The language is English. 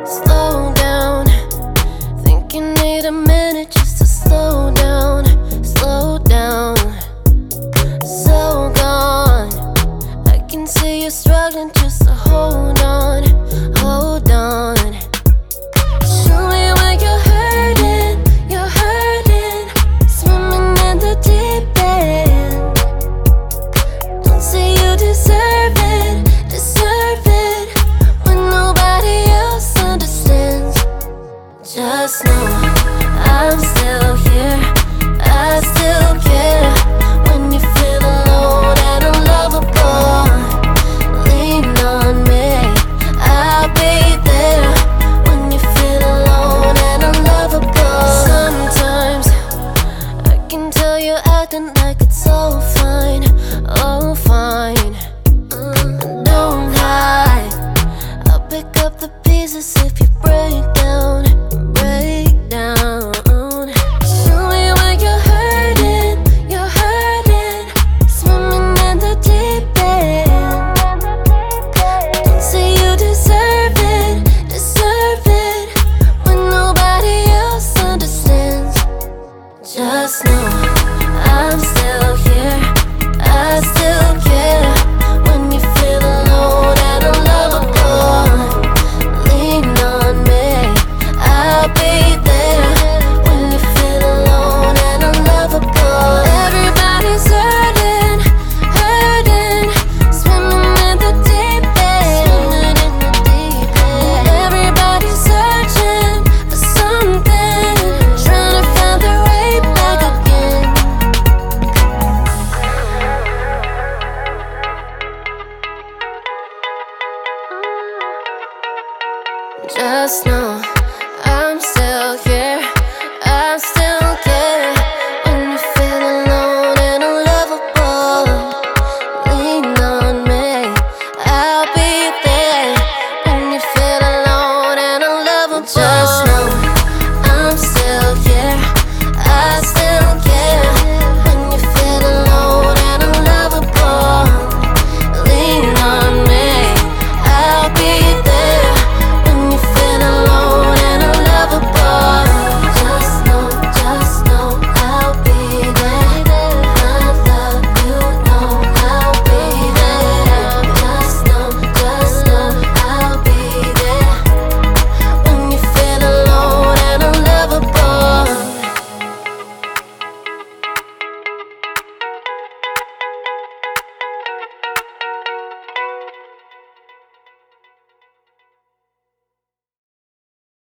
Slow down, think you need a minute just to slow down, slow down. So gone, I can see you struggling just to hold on, hold on. Show me where you're hurting, swimming in the deep end. Don't say you deserve it when nobody else understands. Just know I'm still here, I still care. When you feel alone and unlovable, lean on me, I'll be there. When you feel alone and unlovable, sometimes I can tell you're acting like it's all fine, oh fine. Don't hide, I'll pick up the pieces if you break down, break down. Show me where you're hurting, swimming in the deep end. Don't say you deserve it when nobody else understands. Just know I'm still here, I still care. When you feel alone and unlovable, lean on me, I'll be there. When you feel alone and unlovable, everybody's hurting, swimming in the deep end. Everybody's searching for something, trying to find their way back again. Just know